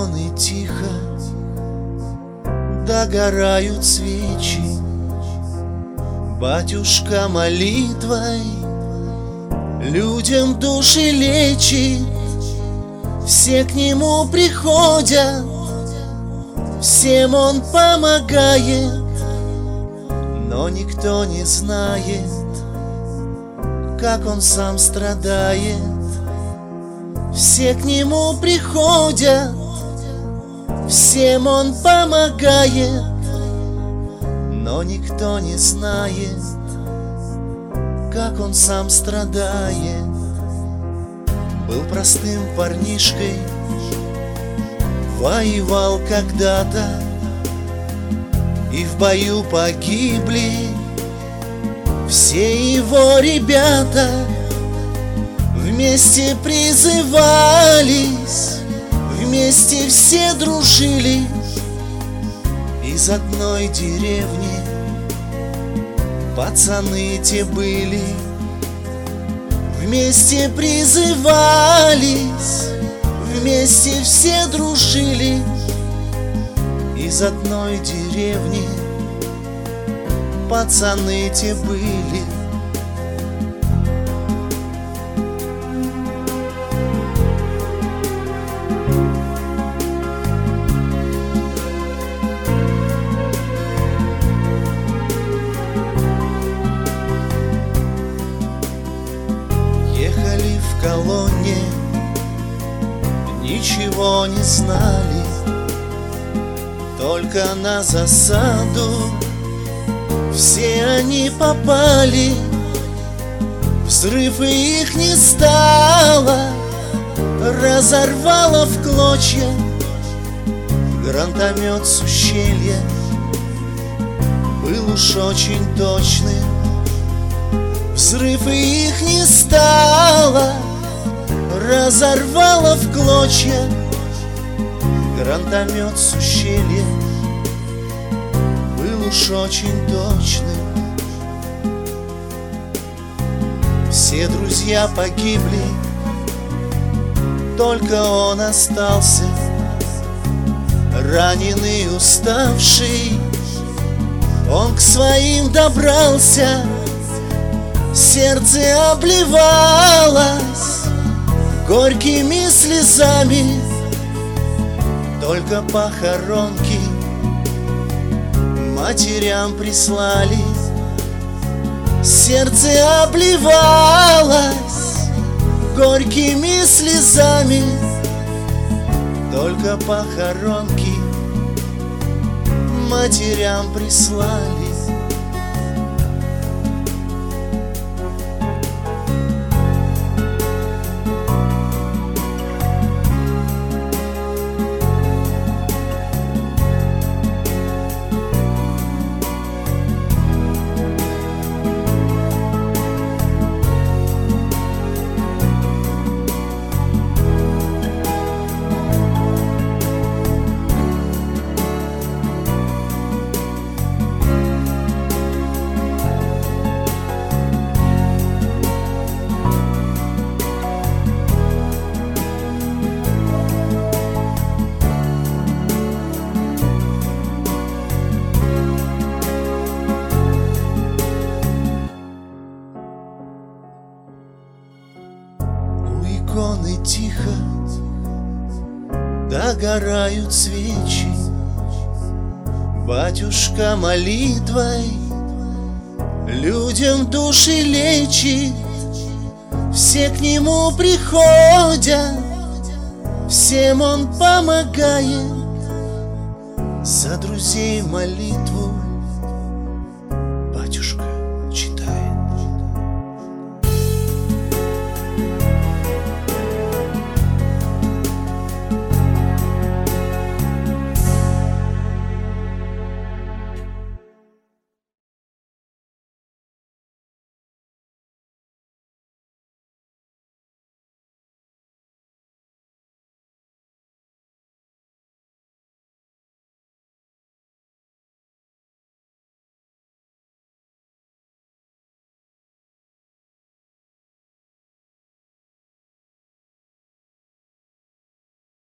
иконы тихо догорают свечи. Батюшка молитвой людям души лечит. Все к нему приходят, всем он помогает, но никто не знает, как он сам страдает. Все к нему приходят, всем он помогает, но никто не знает, как он сам страдает. Был простым парнишкой, воевал когда-то, и в бою погибли все его ребята. Вместе призывались, вместе все дружили, из одной деревни пацаны те были. Вместе призывались, вместе все дружили, из одной деревни пацаны те были. Ехали в колонне, ничего не знали, только на засаду все они попали. Взрыв и их не стало, разорвало в клочья гранатомет с ущелья. Был уж очень точным. Взрыв и их не стало, разорвало в клочья гранатомет с ущелья. Был уж очень точным. Все друзья погибли, только он остался, раненый, уставший. Он к своим добрался, сердце обливалось горькими слезами. Только похоронки матерям прислали. Сердце обливалось горькими слезами. Только похоронки матерям прислали. Иконы тихо догорают свечи. Батюшка молитвой людям души лечит. Все к нему приходят, всем он помогает, за друзей молитвой